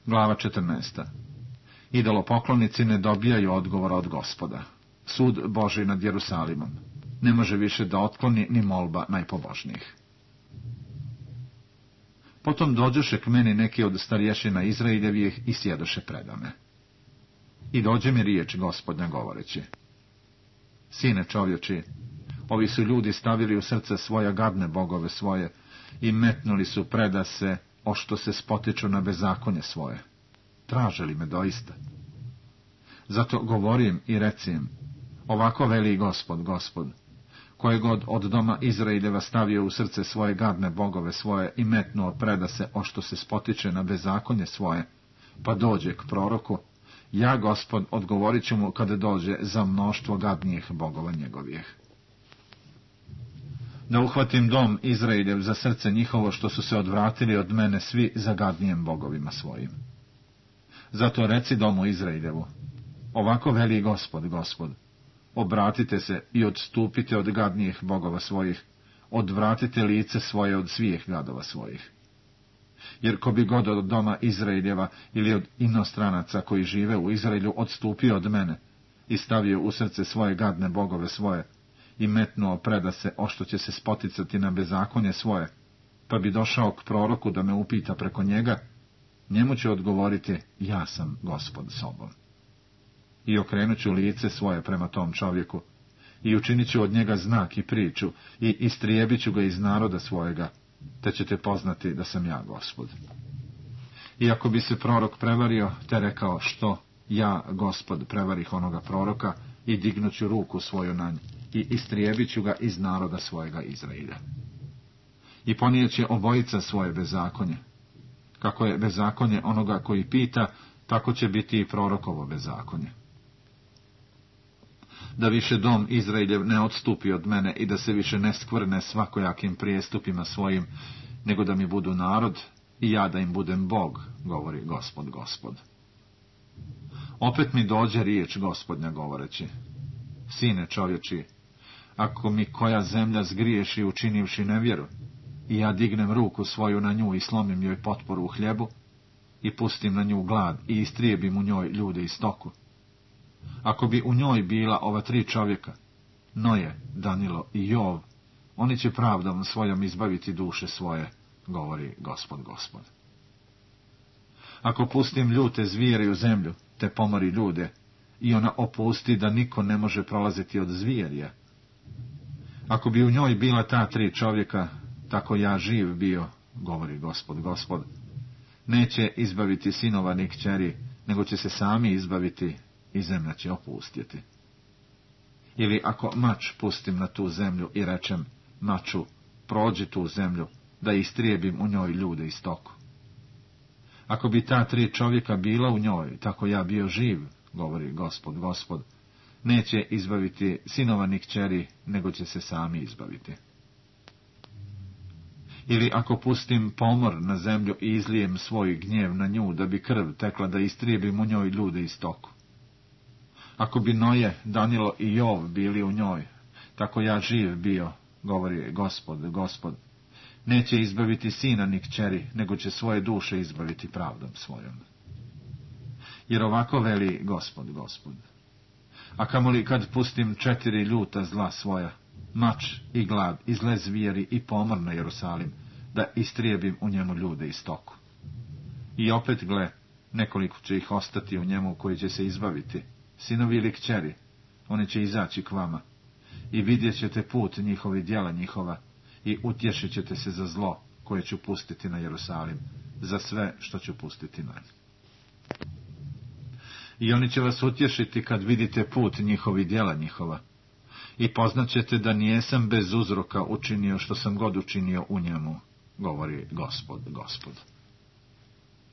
Glava 14. Idolopoklonici ne dobijaju odgovora od Gospoda. Sud Božji nad Jerusalimom. Ne može više da otkloni ni molba najpobožnijih. Potom dođoše k meni neki od starješina Izraeljevih i sjedoše predame. I dođe mi riječ Gospodnja govoreći: Sine čovječi, ovi su ljudi stavili u srce svoja gadne bogove svoje i metnuli su predase, o što se spotiču na bezakonje svoje. Traže li me doista? Zato govorim i recim: ovako veli Gospod, Gospod, koje god od doma Izraeljeva stavio u srce svoje gadne bogove svoje i metnuo predase, o što se spotiče na bezakonje svoje, pa dođe k proroku, ja, Gospod, odgovorit ću mu kada dođe za mnoštvo gadnijih bogova njegovih. Da uhvatim dom Izraeljev za srce njihovo, što su se odvratili od mene svi za gadnijem bogovima svojim. Zato reci domu Izraeljevu: ovako veli Gospod, Gospod, obratite se i odstupite od gadnijih bogova svojih, odvratite lice svoje od svih gadova svojih. Jer ko bi god od doma Izraeljeva ili od inostranaca koji žive u Izraelju odstupio od mene i stavio u srce svoje gadne bogove svoje i metnuo predase, o što će se spoticati na bezakonje svoje, pa bi došao k proroku da me upita preko njega, njemu će odgovoriti: ja sam Gospod sobom. I okrenut ću lice svoje prema tom čovjeku i učinit ću od njega znak i priču i istrijebit ću ga iz naroda svojega, te ćete poznati da sam ja Gospod. I ako bi se prorok prevario, te rekao: što ja, Gospod, prevarih onoga proroka i dignut ću ruku svoju na nj i istrijebit ću ga iz naroda svojega Izraelja. I ponijeće obojica svoje bezakonje. Kako je bezakonje onoga koji pita, tako će biti i prorokovo bezakonje. Da više dom Izraeljev ne odstupi od mene i da se više ne skvrne svakojakim prijestupima svojim, nego da mi budu narod i ja da im budem Bog, govori Gospod, Gospod. Opet mi dođe riječ Gospodnja govoreći: sine čovječi, ako mi koja zemlja zgriješi učinivši nevjeru, i ja dignem ruku svoju na nju i slomim joj potporu u hljebu, i pustim na nju glad i istrijebim u njoj ljude i stoku, ako bi u njoj bila ova 3 čovjeka, Noje, Danilo i Jov, oni će pravdom svojom izbaviti duše svoje, govori Gospod, Gospod. Ako pustim ljute zvijeri u zemlju, te pomori ljude, i ona opusti da niko ne može prolaziti od zvijerija, ako bi u njoj bila ta 3 čovjeka, tako ja živ bio, govori Gospod, Gospod, neće izbaviti sinova ni kćeri, nego će se sami izbaviti i zemlja će opustiti. Ili ako mač pustim na tu zemlju i rečem: maču, prođi tu zemlju, da istrijebim u njoj ljude i stoku. Ako bi ta 3 čovjeka bila u njoj, tako ja bio živ, govori Gospod, Gospod, neće izbaviti sinova ni kćeri, nego će se sami izbaviti. Ili ako pustim pomor na zemlju i izlijem svoj gnjev na nju, da bi krv tekla, da istrijebim u njoj ljude i stoku. Ako bi Noje, Danilo i Jov bili u njoj, tako ja živ bio, govori Gospod, Gospod, neće izbaviti sina ni kćeri, nego će svoje duše izbaviti pravdom svojom. Jer ovako veli Gospod, Gospod: a kamoli kad pustim 4 ljuta zla svoja, mač i glad, i zle zvijeri i pomor na Jerusalim, da istrijebim u njemu ljude i stoku. I opet, gle, nekoliko će ih ostati u njemu koji će se izbaviti, sinovi ili kćeri, oni će izaći k vama, i vidjet ćete put njihovi, djela njihova, i utješit ćete se za zlo koje ću pustiti na Jerusalim, za sve što ću pustiti na nj. I oni će vas utješiti kad vidite put njihovi, djela njihova, i poznaćete da nijesam bez uzroka učinio što sam god učinio u njemu, govori Gospod, Gospod.